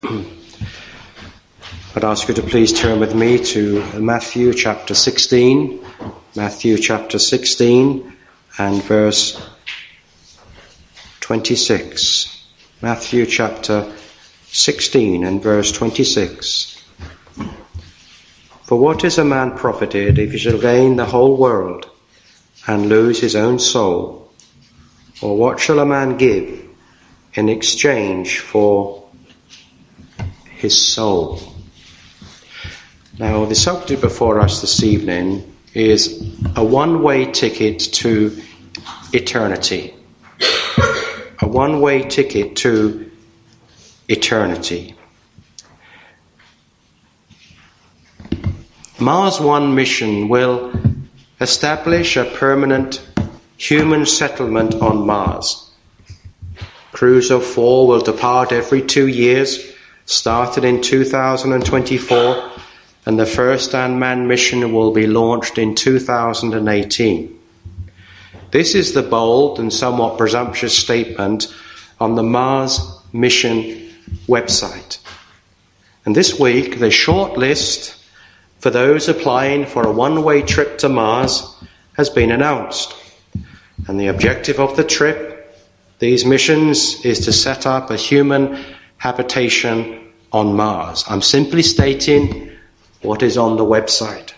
I'd ask you to please turn with me to Matthew chapter 16. Matthew chapter 16 and verse 26. Matthew chapter 16 and verse 26. For what is a man profited if he shall gain the whole world and lose his own soul? Or what shall a man give in exchange for his soul? Now, the subject before us this evening is a one-way ticket to eternity. A one-way ticket to eternity. Mars One mission will establish a permanent human settlement on Mars. Crews of 4 will depart every 2 years, started in 2024, and the first unmanned mission will be launched in 2018. This is the bold and somewhat presumptuous statement on the Mars mission website. And this week, the short list for those applying for a one-way trip to Mars has been announced. And the objective of the trip, these missions, is to set up a human habitation on Mars. I'm simply stating what is on the website.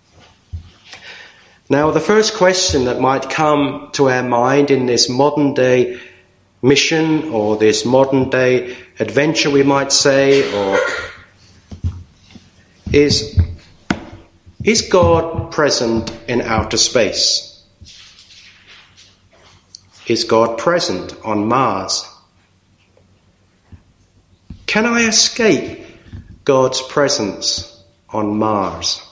Now, the first question that might come to our mind in this modern-day mission, or this modern-day adventure, we might say, or is God present in outer space? Is God present on Mars? Can I escape God's presence on Mars?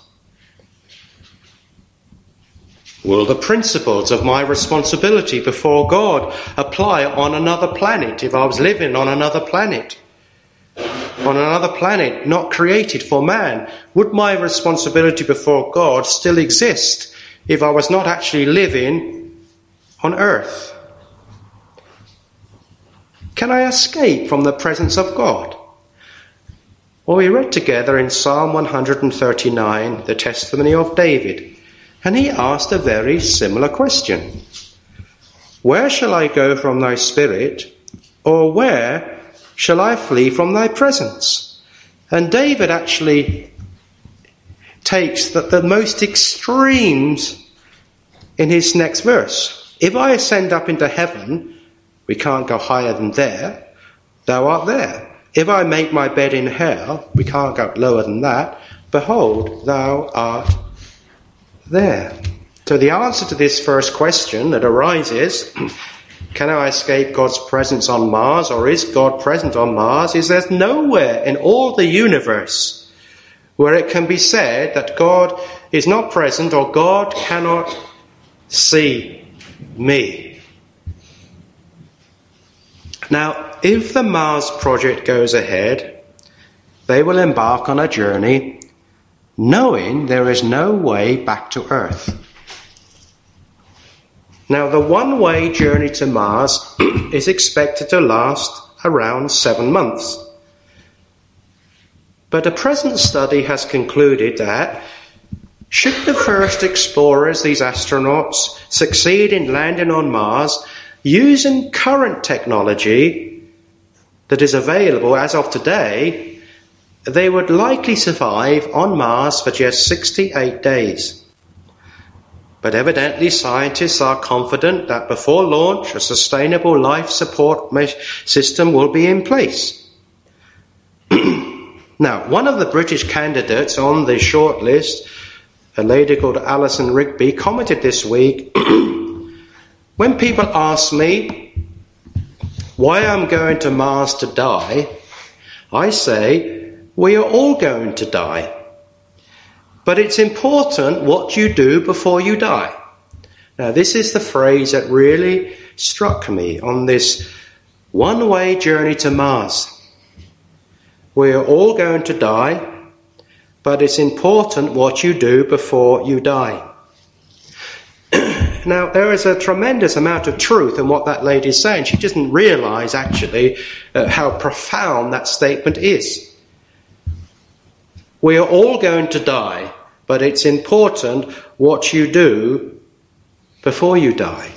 Will the principles of my responsibility before God apply on another planet if I was living on another planet? On another planet not created for man, would my responsibility before God still exist if I was not actually living on Earth? Can I escape from the presence of God? Well, we read together in Psalm 139 the testimony of David, and he asked a very similar question. Where shall I go from thy spirit, or where shall I flee from thy presence? And David actually takes the most extremes in his next verse. If I ascend up into heaven, we can't go higher than there, thou art there. If I make my bed in hell, we can't go lower than that, behold, thou art there. So the answer to this first question that arises, can I escape God's presence on Mars, or is God present on Mars, is there's nowhere in all the universe where it can be said that God is not present or God cannot see me. Now, if the Mars project goes ahead, they will embark on a journey knowing there is no way back to Earth. Now, the one-way journey to Mars is expected to last around 7 months. But a present study has concluded that should the first explorers, these astronauts, succeed in landing on Mars using current technology that is available as of today, they would likely survive on Mars for just 68 days. But evidently scientists are confident that before launch a sustainable life support system will be in place. Now, one of the British candidates on the short list, a lady called Alison Rigby, commented this week, when people ask me why I'm going to Mars to die, I say, we are all going to die. But it's important what you do before you die. Now, this is the phrase that really struck me on this one-way journey to Mars. We are all going to die, but it's important what you do before you die. Now, there is a tremendous amount of truth in what that lady is saying. She doesn't realise, actually, how profound that statement is. We are all going to die, but it's important what you do before you die.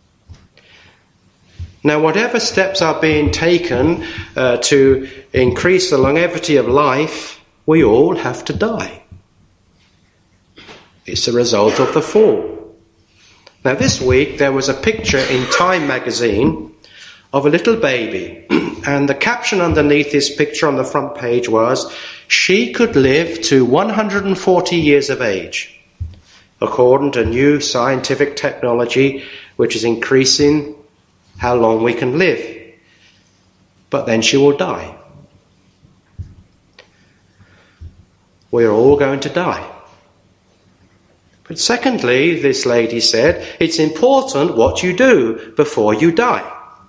Now, whatever steps are being taken to increase the longevity of life, we all have to die. It's a result of the fall. Now, this week there was a picture in Time magazine of a little baby, and the caption underneath this picture on the front page was, "She could live to 140 years of age," according to new scientific technology which is increasing how long we can live. But then she will die. We're all going to die. But secondly, this lady said, it's important what you do before you die.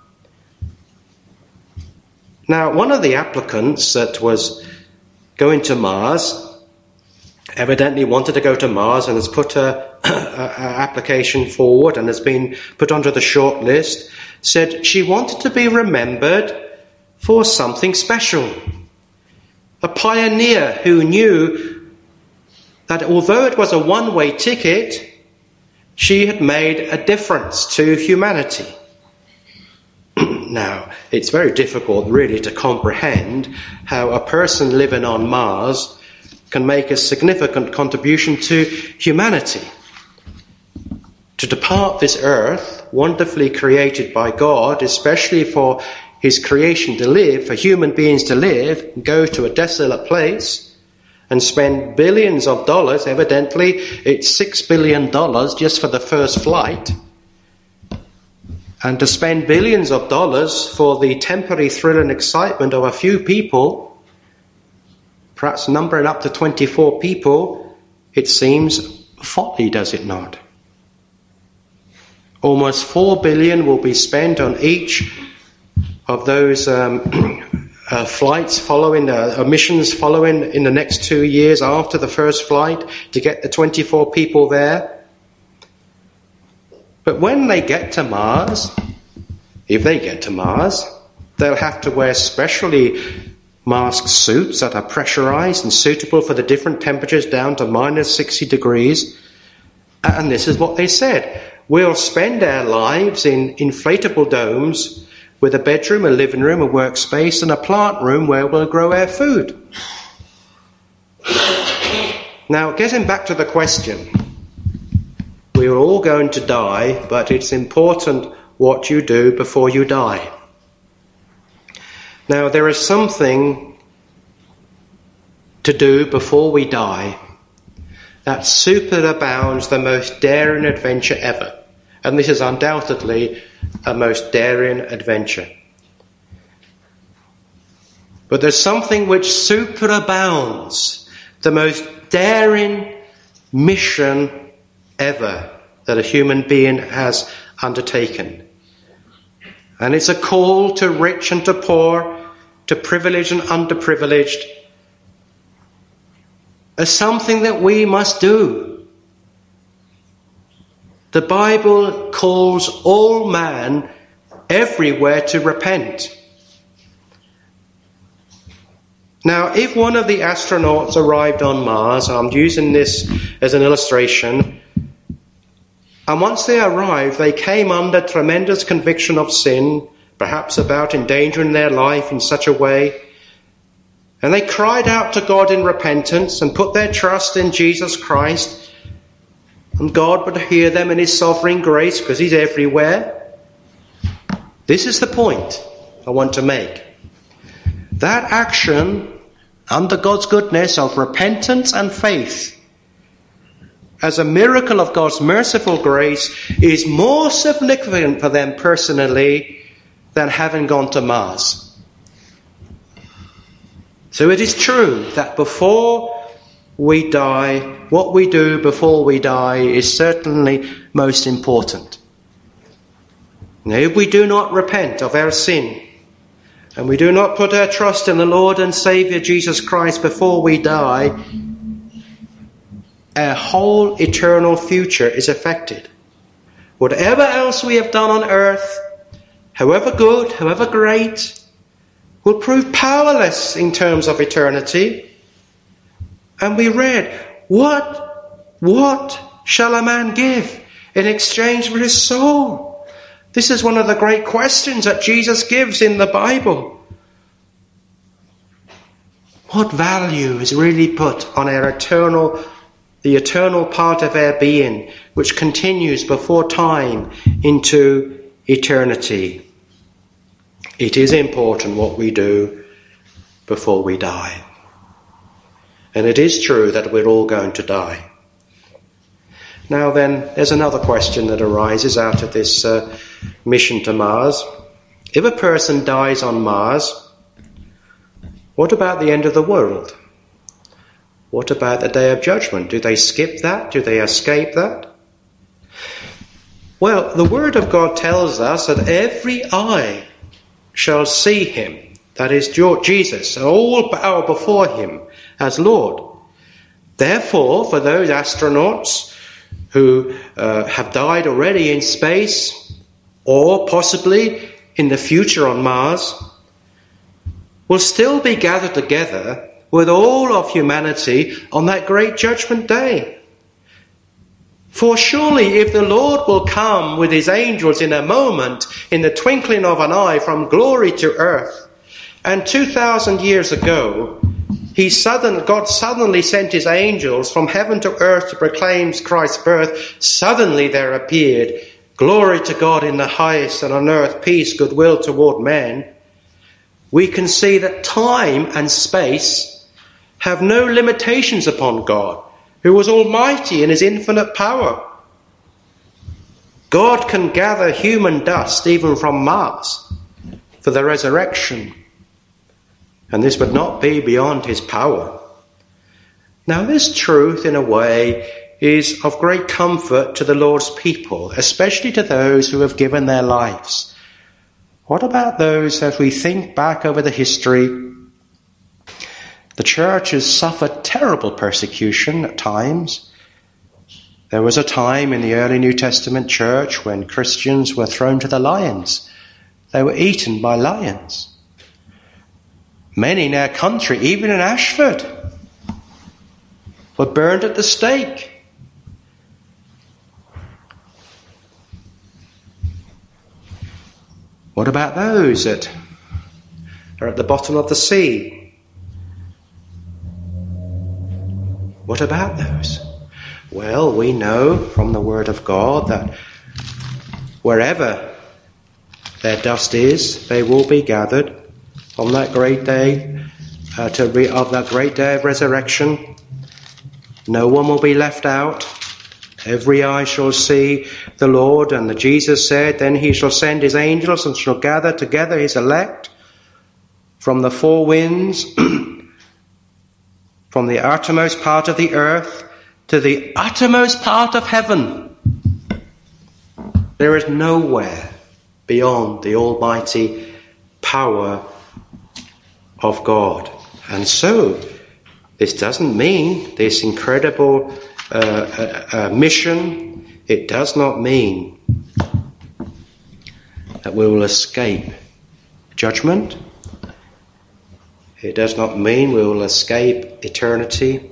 Now, one of the applicants that was going to Mars evidently wanted to go to Mars and has put an application forward and has been put onto the short list, said she wanted to be remembered for something special. A pioneer who knew that although it was a one-way ticket, she had made a difference to humanity. Now, it's very difficult really to comprehend how a person living on Mars can make a significant contribution to humanity. To depart this earth, wonderfully created by God, especially for his creation to live, for human beings to live, go to a desolate place and spend billions of dollars, evidently it's $6 billion just for the first flight, and to spend billions of dollars for the temporary thrill and excitement of a few people, perhaps numbering up to 24 people, it seems folly, does it not? Almost $4 billion will be spent on each of those flights following, missions following in the next 2 years after the first flight to get the 24 people there. But when they get to Mars, if they get to Mars, they'll have to wear specially masked suits that are pressurized and suitable for the different temperatures down to minus 60 degrees. And this is what they said. We'll spend our lives in inflatable domes with a bedroom, a living room, a workspace, and a plant room where we'll grow our food. Now, getting back to the question, we are all going to die, but it's important what you do before you die. Now, there is something to do before we die that superabounds the most daring adventure ever. And this is undoubtedly a most daring adventure. But there's something which superabounds the most daring mission ever that a human being has undertaken. And it's a call to rich and to poor, to privileged and underprivileged, as something that we must do. The Bible calls all man everywhere to repent. Now, if one of the astronauts arrived on Mars, I'm using this as an illustration, and once they arrived, they came under tremendous conviction of sin, perhaps about endangering their life in such a way, and they cried out to God in repentance and put their trust in Jesus Christ, and God would hear them in his sovereign grace because he's everywhere. This is the point I want to make. That action under God's goodness of repentance and faith as a miracle of God's merciful grace is more significant for them personally than having gone to Mars. So it is true that before we die, what we do before we die is certainly most important. Now, if we do not repent of our sin, and we do not put our trust in the Lord and Saviour Jesus Christ before we die, our whole eternal future is affected. Whatever else we have done on earth, however good, however great, will prove powerless in terms of eternity. And we read, what shall a man give in exchange for his soul? This is one of the great questions that Jesus gives in the Bible. What value is really put on the eternal part of our being, which continues before time into eternity? It is important what we do before we die. And it is true that we're all going to die. Now then, there's another question that arises out of this mission to Mars. If a person dies on Mars, what about the end of the world? What about the Day of Judgment? Do they skip that? Do they escape that? Well, the Word of God tells us that every eye shall see him, that is Jesus, and all bow before him as Lord. Therefore, for those astronauts who have died already in space, or possibly in the future on Mars, will still be gathered together with all of humanity on that great judgment day. For surely if the Lord will come with his angels in a moment, in the twinkling of an eye, from glory to earth, and 2,000 years ago, God suddenly sent his angels from heaven to earth to proclaim Christ's birth, suddenly there appeared, glory to God in the highest, and on earth peace, goodwill toward men. We can see that time and space have no limitations upon God, who was almighty in his infinite power. God can gather human dust even from Mars for the resurrection, and this would not be beyond his power. Now this truth, in a way, is of great comfort to the Lord's people, especially to those who have given their lives. What about those, as we think back over the history? The church has suffered terrible persecution at times. There was a time in the early New Testament church when Christians were thrown to the lions. They were eaten by lions. Many in our country, even in Ashford, were burned at the stake. What about those that are at the bottom of the sea? What about those? Well, we know from the Word of God that wherever their dust is, they will be gathered on that great day of that great day of resurrection. No one will be left out. Every eye shall see the Lord. And Jesus said, then he shall send his angels and shall gather together his elect from the four winds, from the uttermost part of the earth to the uttermost part of heaven. There is nowhere beyond the almighty power of God. And so, this doesn't mean this incredible mission, it does not mean that we will escape judgment. It does not mean we will escape eternity.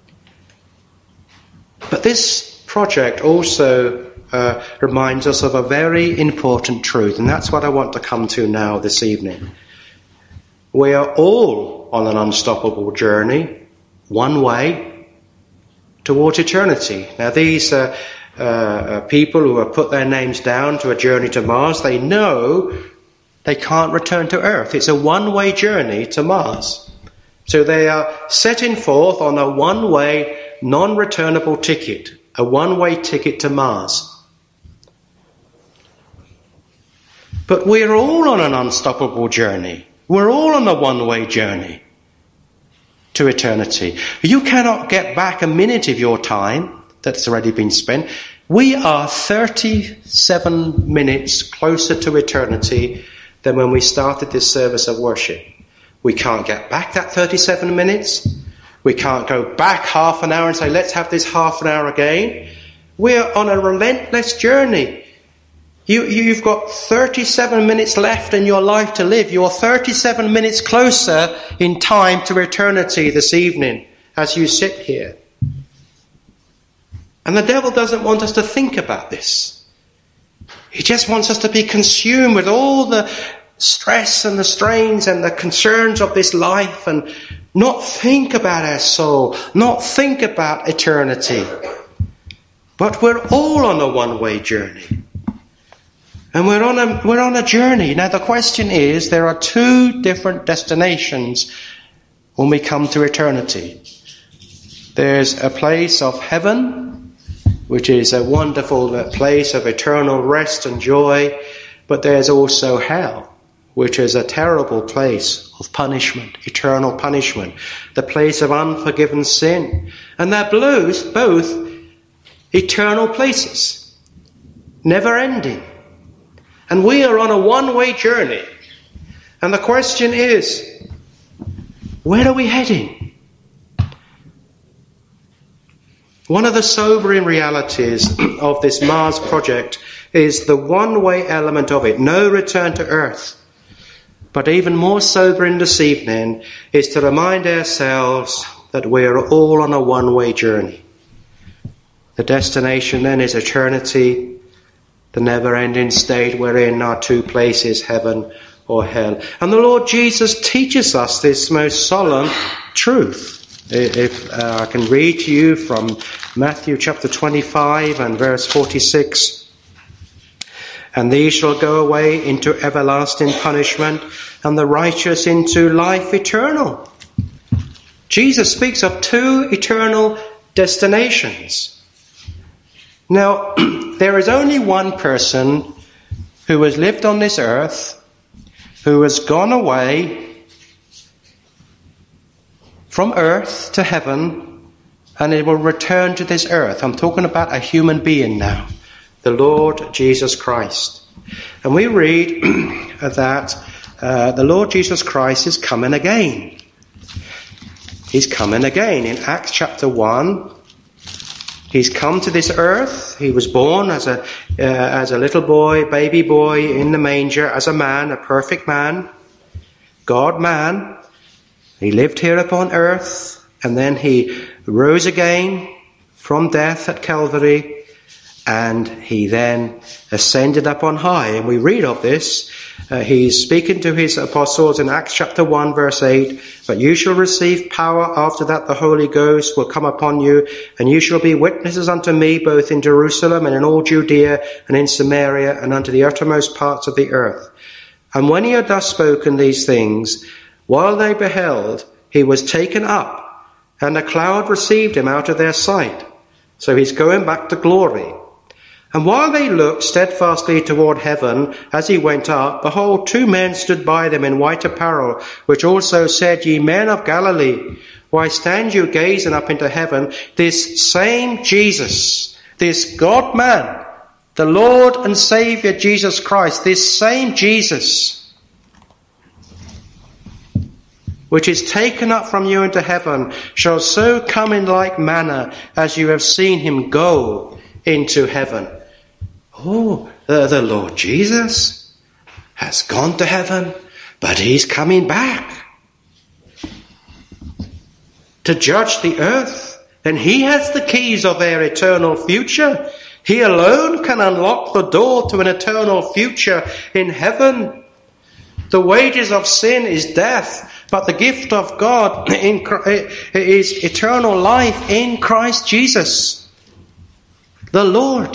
But this project also reminds us of a very important truth, and that's what I want to come to now this evening. We are all on an unstoppable journey, one way, towards eternity. Now these people who have put their names down to a journey to Mars, they know they can't return to Earth. It's a one-way journey to Mars. So they are setting forth on a one-way, non-returnable ticket, a one-way ticket to Mars. But we're all on an unstoppable journey. We're all on a one-way journey to eternity. You cannot get back a minute of your time that's already been spent. We are 37 minutes closer to eternity than when we started this service of worship. We can't get back that 37 minutes. We can't go back half an hour and say, let's have this half an hour again. We're on a relentless journey. You've got 37 minutes left in your life to live. You're 37 minutes closer in time to eternity this evening as you sit here. And the devil doesn't want us to think about this. He just wants us to be consumed with all the stress and the strains and the concerns of this life and not think about our soul, not think about eternity. But we're all on a one-way journey. And we're on a journey. Now the question is, there are two different destinations when we come to eternity. There's a place of heaven, which is a wonderful place of eternal rest and joy, but there's also hell, which is a terrible place of punishment, eternal punishment, the place of unforgiven sin. And they're both eternal places, never ending. And we are on a one-way journey. And the question is, where are we heading? One of the sobering realities of this Mars project is the one-way element of it, no return to Earth. But even more sobering this evening is to remind ourselves that we are all on a one-way journey. The destination then is eternity. The never-ending state wherein are two places, heaven or hell. And the Lord Jesus teaches us this most solemn truth. If I can read to you from Matthew chapter 25 and verse 46. And these shall go away into everlasting punishment, and the righteous into life eternal. Jesus speaks of two eternal destinations. Now, there is only one person who has lived on this earth, who has gone away from earth to heaven, and it will return to this earth. I'm talking about a human being now, the Lord Jesus Christ. And we read that the Lord Jesus Christ is coming again. He's coming again. In Acts chapter 1, He's come to this earth. He was born as a little boy, baby boy in the manger, as a man, a perfect man, God-man. He lived here upon earth, and then he rose again from death at Calvary, and he then ascended up on high. And we read of this. He's speaking to his apostles in Acts chapter 1 verse 8. But you shall receive power after that the Holy Ghost will come upon you, and you shall be witnesses unto me both in Jerusalem and in all Judea and in Samaria and unto the uttermost parts of the earth. And when he had thus spoken these things, while they beheld, he was taken up, and a cloud received him out of their sight. So he's going back to glory. And while they looked steadfastly toward heaven as he went up, behold, two men stood by them in white apparel, which also said, Ye men of Galilee, why stand you gazing up into heaven? This same Jesus, this God-man, the Lord and Saviour Jesus Christ, this same Jesus, which is taken up from you into heaven, shall so come in like manner as you have seen him go into heaven. Oh, the Lord Jesus has gone to heaven, but he's coming back to judge the earth, and he has the keys of their eternal future. He alone can unlock the door to an eternal future in heaven. The wages of sin is death, but the gift of God is eternal life in Christ Jesus, the Lord.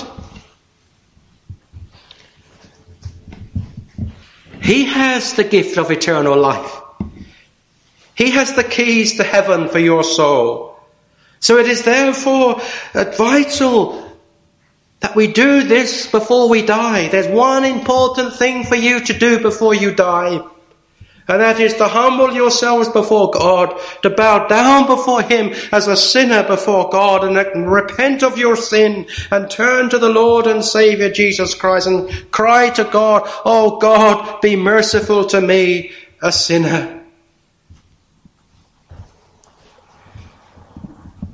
He has the gift of eternal life. He has the keys to heaven for your soul. So it is therefore vital that we do this before we die. There's one important thing for you to do before you die. And that is to humble yourselves before God, to bow down before him as a sinner before God, and repent of your sin and turn to the Lord and Saviour Jesus Christ and cry to God, Oh God, be merciful to me, a sinner.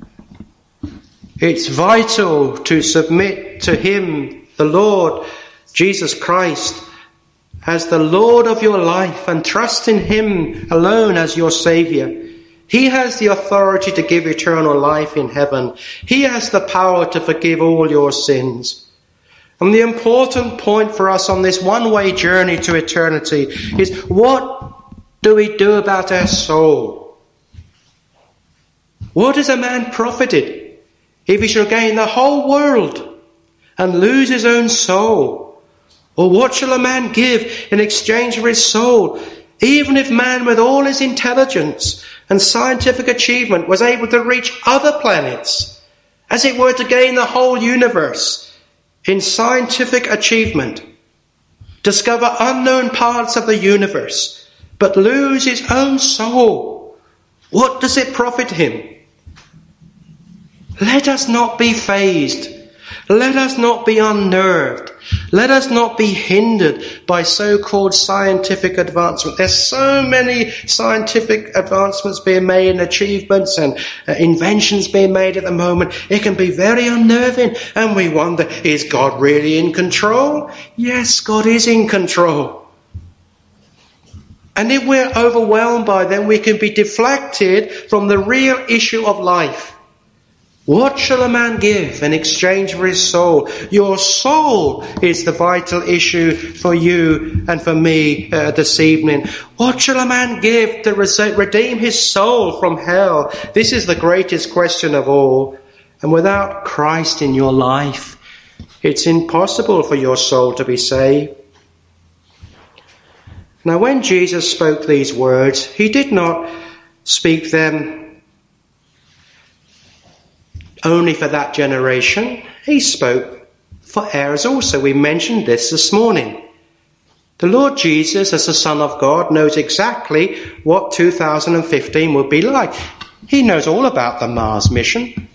It's vital to submit to him, the Lord, Jesus Christ as the Lord of your life and trust in him alone as your Saviour, he has the authority to give eternal life in heaven. He has the power to forgive all your sins. And the important point for us on this one-way journey to eternity is, what do we do about our soul? What is a man profited if he shall gain the whole world and lose his own soul? Or what shall a man give in exchange for his soul? Even if man with all his intelligence and scientific achievement was able to reach other planets, as it were to gain the whole universe in scientific achievement, discover unknown parts of the universe, but lose his own soul, what does it profit him? Let us not be fazed. Let us not be unnerved. Let us not be hindered by so-called scientific advancement. There's so many scientific advancements being made and achievements and inventions being made at the moment. It can be very unnerving, and we wonder, is God really in control? Yes, God is in control. And if we're overwhelmed by them, we can be deflected from the real issue of life. What shall a man give in exchange for his soul? Your soul is the vital issue for you and for me this evening. What shall a man give to redeem his soul from hell? This is the greatest question of all. And without Christ in your life, it's impossible for your soul to be saved. Now, when Jesus spoke these words, he did not speak them only for that generation. He spoke for ours also. We mentioned this morning. The Lord Jesus, as the Son of God, knows exactly what 2015 will be like. He knows all about the Mars mission.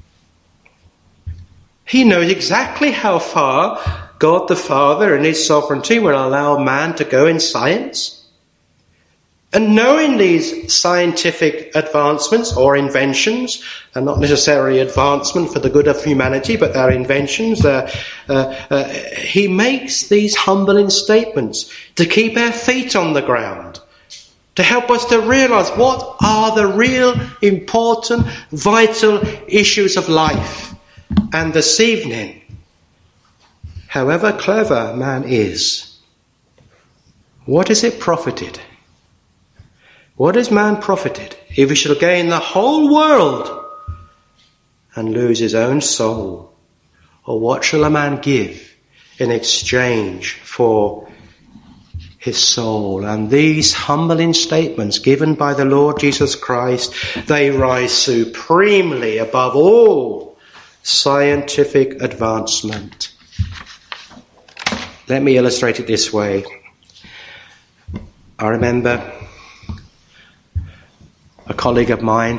He knows exactly how far God the Father in his sovereignty will allow man to go in science. And knowing these scientific advancements or inventions, and not necessarily advancement for the good of humanity, but they're inventions, he makes these humbling statements to keep our feet on the ground, to help us to realize what are the real important, vital issues of life. And this evening, however clever man is, what is it profited? What is man profited if he shall gain the whole world and lose his own soul? Or what shall a man give in exchange for his soul? And these humbling statements given by the Lord Jesus Christ, they rise supremely above all scientific advancement. Let me illustrate it this way. I remember a colleague of mine,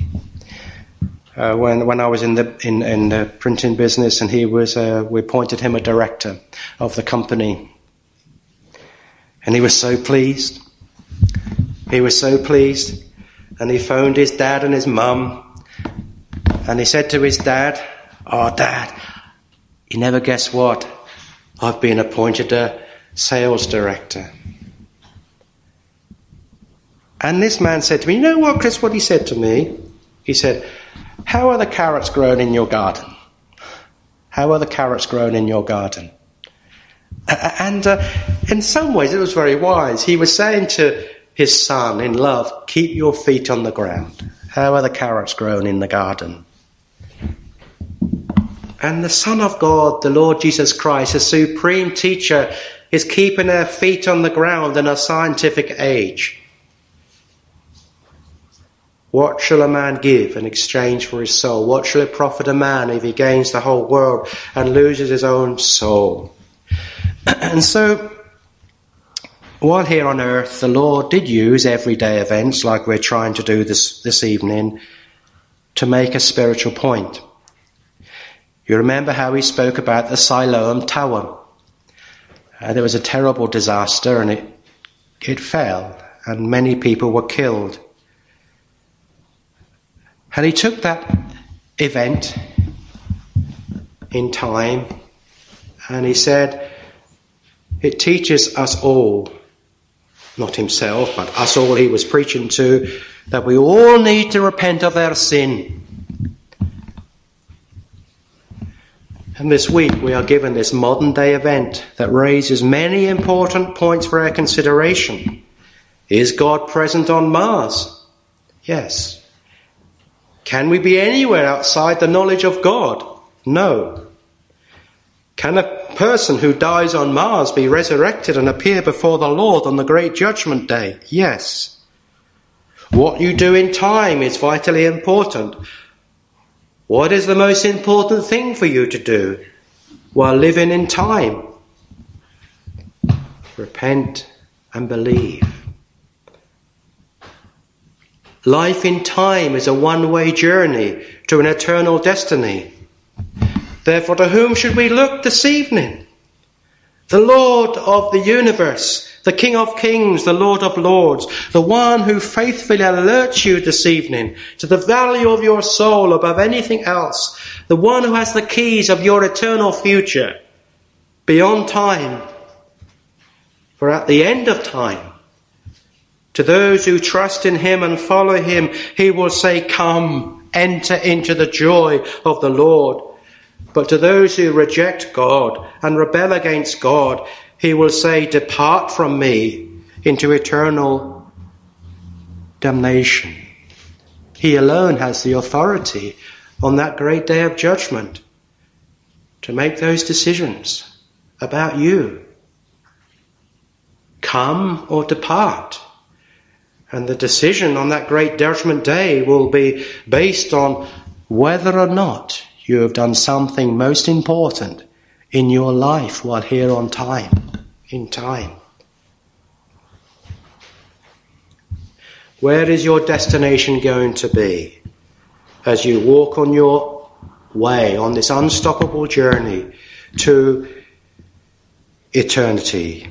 when I was in the printing business, and he was, we appointed him a director of the company, and he was so pleased. He was so pleased, and he phoned his dad and his mum, and he said to his dad, "Oh, Dad, you never guess what? I've been appointed a sales director." And this man said to me, "You know what, Chris, what he said to me?" He said, "How are the carrots grown in your garden? How are the carrots grown in your garden?" And in some ways it was very wise. He was saying to his son in love, keep your feet on the ground. How are the carrots grown in the garden? And the Son of God, the Lord Jesus Christ, a supreme teacher, is keeping our feet on the ground in a scientific age. What shall a man give in exchange for his soul? What shall it profit a man if he gains the whole world and loses his own soul? And so, while here on earth, the Lord did use everyday events like we're trying to do this evening to make a spiritual point. You remember how he spoke about the Siloam Tower. There was a terrible disaster, and it fell, and many people were killed. And he took that event in time, and he said, It teaches us all, not himself, but us all he was preaching to, that we all need to repent of our sin. And this week we are given this modern day event that raises many important points for our consideration. Is God present on Mars? Yes. Can we be anywhere outside the knowledge of God? No. Can a person who dies on Mars be resurrected and appear before the Lord on the great judgment day? Yes. What you do in time is vitally important. What is the most important thing for you to do while living in time? Repent and believe. Life in time is a one-way journey to an eternal destiny. Therefore, to whom should we look this evening? The Lord of the universe, the King of kings, the Lord of lords, the one who faithfully alerts you this evening to the value of your soul above anything else, the one who has the keys of your eternal future beyond time. For at the end of time, to those who trust in him and follow him, he will say, "Come, enter into the joy of the Lord." But to those who reject God and rebel against God, he will say, "Depart from me into eternal damnation." He alone has the authority on that great day of judgment to make those decisions about you. Come or depart. And the decision on that great judgment day will be based on whether or not you have done something most important in your life while here on in time. Where is your destination going to be as you walk on your way on this unstoppable journey to eternity?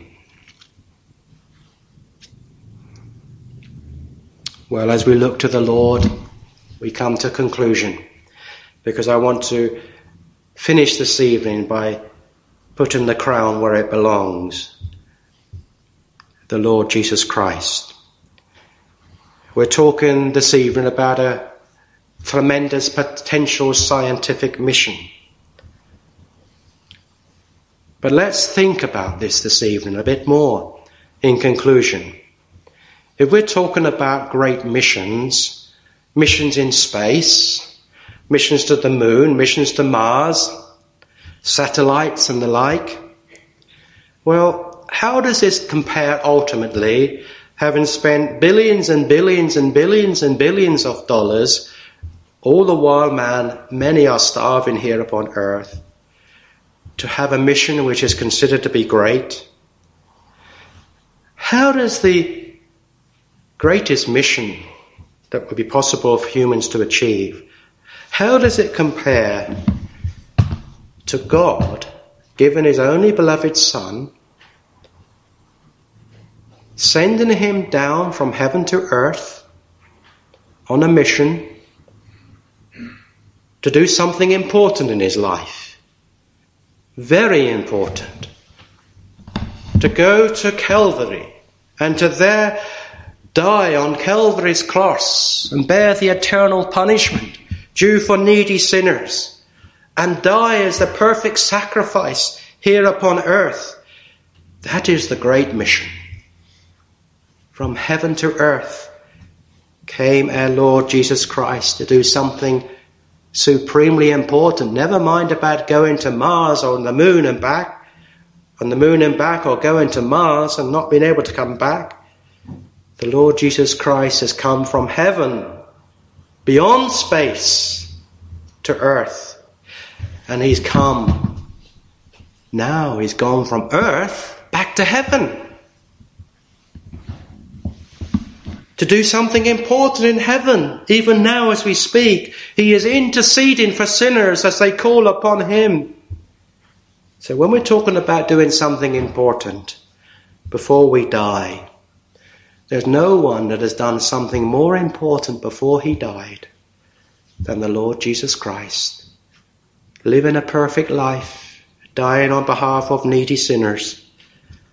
Well, as we look to the Lord, we come to conclusion, because I want to finish this evening by putting the crown where it belongs, the Lord Jesus Christ. We're talking this evening about a tremendous potential scientific mission. But let's think about this evening a bit more in conclusion. If we're talking about great missions, missions in space, missions to the moon, missions to Mars, satellites and the like, well, how does this compare ultimately, having spent billions and billions and billions and billions of dollars, all the while, many are starving here upon earth, to have a mission which is considered to be great? How does the greatest mission that would be possible for humans to achieve, how does it compare to God giving his only beloved Son, sending him down from heaven to earth on a mission to do something important in his life, very important, to go to Calvary and to there die on Calvary's cross and bear the eternal punishment due for needy sinners, and die as the perfect sacrifice here upon earth. That is the great mission. From heaven to earth came our Lord Jesus Christ to do something supremely important. Never mind about going to Mars or on the moon and back, or going to Mars and not being able to come back. The Lord Jesus Christ has come from heaven, beyond space, to earth. And he's come. Now he's gone from earth back to heaven to do something important in heaven. Even now as we speak, he is interceding for sinners as they call upon him. So when we're talking about doing something important before we die, there's no one that has done something more important before he died than the Lord Jesus Christ. Living a perfect life, dying on behalf of needy sinners,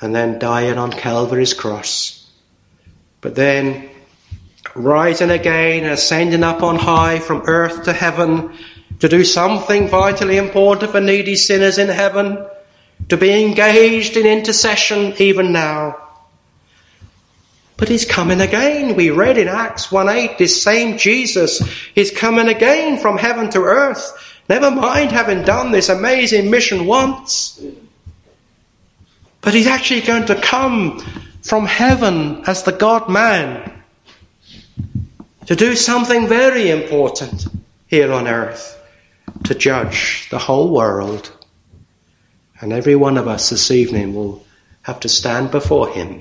and then dying on Calvary's cross, but then rising again, ascending up on high from earth to heaven to do something vitally important for needy sinners in heaven, to be engaged in intercession even now. But he's coming again. We read in Acts 1:8, this same Jesus is coming again from heaven to earth. Never mind having done this amazing mission once. But he's actually going to come from heaven as the God-man to do something very important here on earth, to judge the whole world. And every one of us this evening will have to stand before him.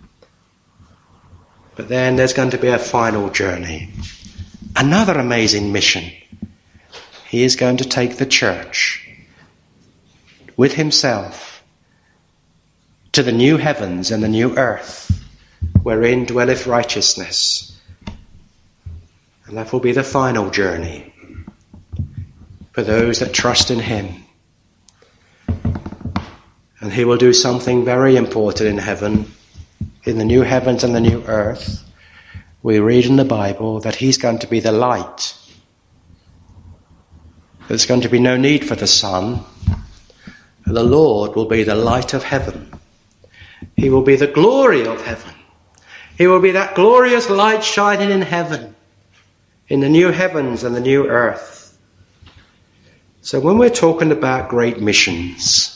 But then there's going to be a final journey. Another amazing mission. He is going to take the church with himself to the new heavens and the new earth, wherein dwelleth righteousness. And that will be the final journey for those that trust in him. And he will do something very important in heaven, in the new heavens and the new earth. We read in the Bible that he's going to be the light. There's going to be no need for the sun. The Lord will be the light of heaven. He will be the glory of heaven. He will be that glorious light shining in heaven, in the new heavens and the new earth. So when we're talking about great missions,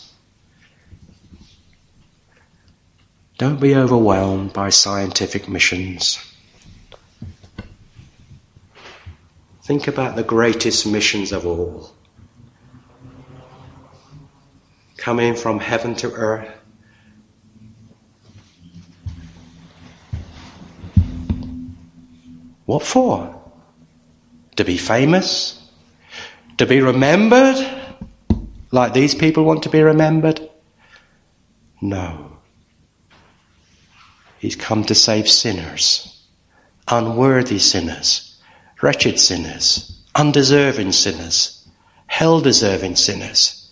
don't be overwhelmed by scientific missions. Think about the greatest missions of all. Coming from heaven to earth. What for? To be famous? To be remembered? Like these people want to be remembered? No. He's come to save sinners, unworthy sinners, wretched sinners, undeserving sinners, hell-deserving sinners.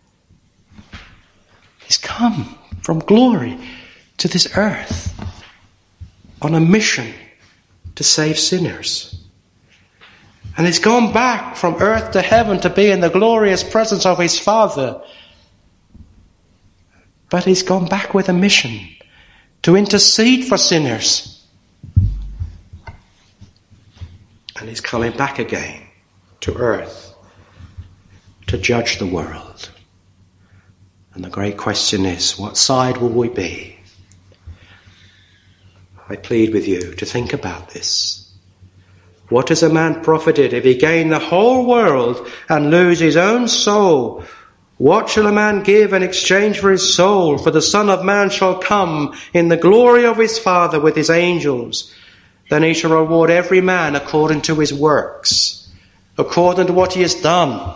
He's come from glory to this earth on a mission to save sinners. And he's gone back from earth to heaven to be in the glorious presence of his Father. But he's gone back with a mission to intercede for sinners. And he's coming back again to earth to judge the world. And the great question is, what side will we be? I plead with you to think about this. What is a man profited if he gain the whole world and lose his own soul? What shall a man give in exchange for his soul? For the Son of Man shall come in the glory of his Father with his angels. Then he shall reward every man according to his works, according to what he has done.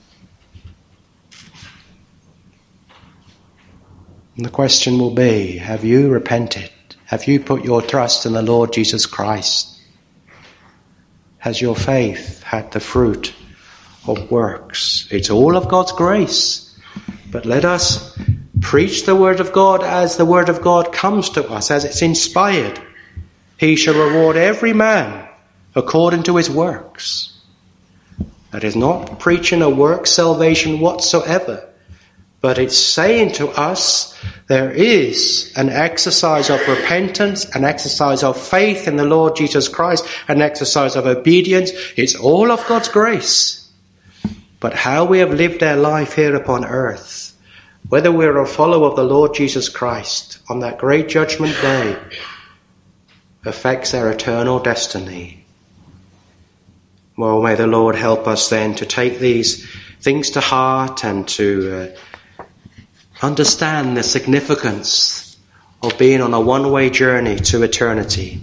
And the question will be, have you repented? Have you put your trust in the Lord Jesus Christ? Has your faith had the fruit of works? It's all of God's grace. But let us preach the word of God as the word of God comes to us, as it's inspired. He shall reward every man according to his works. That is not preaching a work salvation whatsoever, but it's saying to us there is an exercise of repentance, an exercise of faith in the Lord Jesus Christ, an exercise of obedience. It's all of God's grace. But how we have lived our life here upon earth, whether we're a follower of the Lord Jesus Christ on that great judgment day, affects our eternal destiny. Well, may the Lord help us then to take these things to heart and to understand the significance of being on a one-way journey to eternity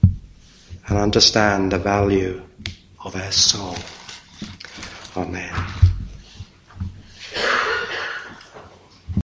and understand the value of our soul. Amen.